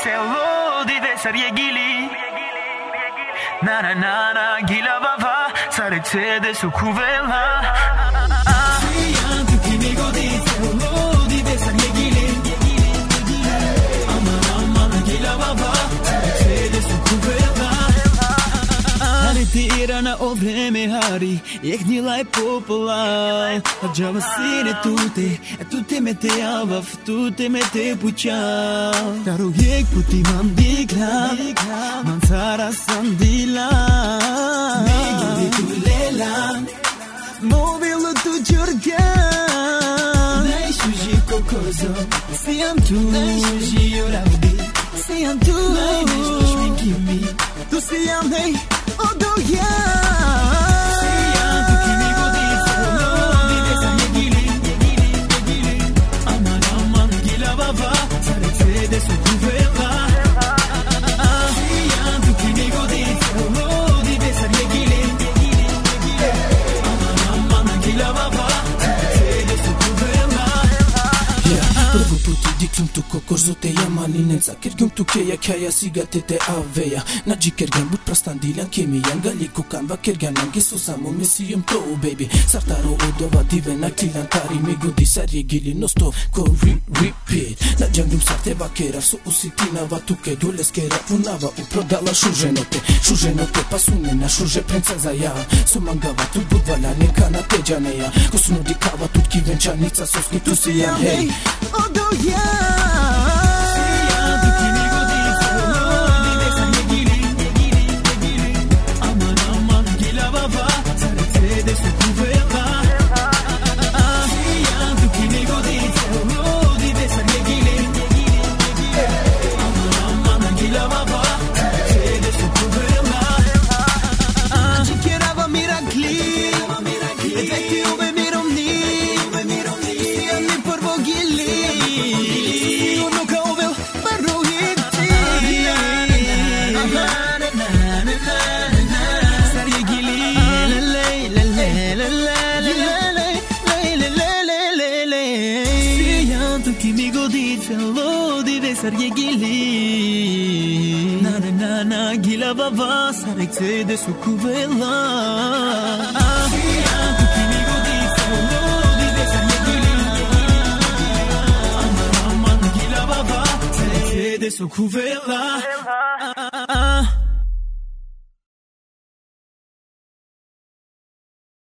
selo dive sarjegili Na na na na gila baba saretse de su kuvela Siyantu kimi godi selo dive sarjegili Aman aman gila baba saretse de su kuvela Tira na o vreme hari je gnjila e popola A gjava sire tute me te avav, tute me te puqav Karo jek ku ti man dikla, man cara sandila Migu di tu lela, mobilu tu gjurgan Nej shuji kokozo, si jam tu Nej shuji oravdi, si jam tu Nej nesh bashmikimi, tu si jam nej Odo ja Siyantu kimi godi selo Dide sarjegili Aman aman gila baba Saretse de su kuvela Siyantu kimi godi selo Dide sarjegili Aman aman gila baba Saretse de su kuvela Prvo puti diklum tu kokorzo te jamalinenca Kergjum tu keja kjaja sigate te aveja Nađi kergan but prastandilan kemi jangali kukanva kergan nangi su samo mesijom to baby Sartaro odova divena klilantari mi godi sarjegili no stop ko repeat Nađangjum sarte vakera su usitinava tuke dule skera punava uprodala šuženote pa sunena šuže prenca za ja su mangava tu budvala neka na teđaneja ko su nudi kava tutki venčanica soski tu si jam hej Odo ja Siyantu kimi godi selo Dide sarjegili Aman aman gila baba Saretse de su kuvela Siyantu kimi godi selo Dide sarjegili Aman aman gila baba Saretse de su kuvela Anci kjerava mirakli E tekti ove miromni Tu si jam mi prvo gili Kimi godi selo dive sarjegili Na na na na gila baba saretse de su kuvela Siyantu kimi godi selo dive sarjegili Aman aman gila baba saretse de su kuvela